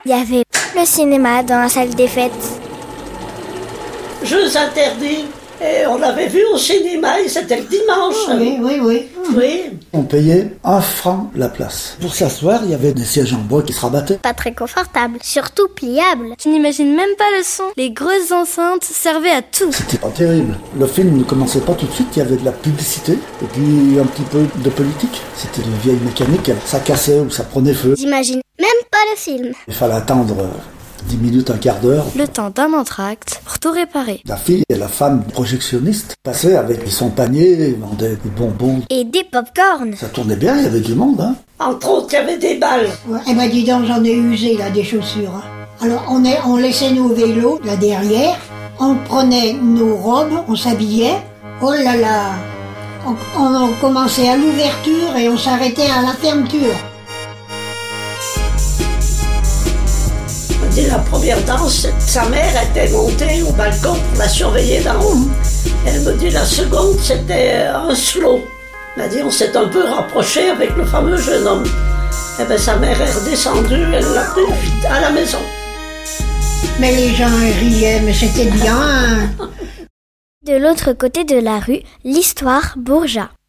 Il y avait le cinéma dans la salle des fêtes. Jeux interdits. Et on l'avait vu au cinéma et c'était le dimanche. Oui. On payait 1 franc la place. Pour s'asseoir, il y avait des sièges en bois qui se rabattaient. Pas très confortable, surtout pliable. Tu n'imagines même pas le son. Les grosses enceintes servaient à tout. C'était pas terrible. Le film ne commençait pas tout de suite, il y avait de la publicité et puis un petit peu de politique. C'était une vieille mécanique, ça cassait ou ça prenait feu. J'imagine même pas le film. Il fallait attendre 10 minutes, un quart d'heure. Le temps d'un entracte pour tout réparer. La fille et la femme projectionniste passaient avec son panier, vendaient des bonbons. Et des pop-corn. Ça tournait bien, il y avait du monde, hein. Entre autres, il y avait des balles. Ouais, eh ben dis donc, j'en ai usé là des chaussures. Hein. Alors on laissait nos vélos là derrière, on prenait nos robes, on s'habillait. Oh là là, on commençait à l'ouverture et on s'arrêtait à la fermeture. La première danse, sa mère était montée au balcon pour la surveiller d'en haut. Elle me dit la seconde, c'était un slow. Elle m'a dit, on s'est un peu rapproché avec le fameux jeune homme. Et bien sa mère est redescendue, elle l'a pris à la maison. Mais les gens riaient, mais c'était bien. De l'autre côté de la rue, l'histoire Bourgeat.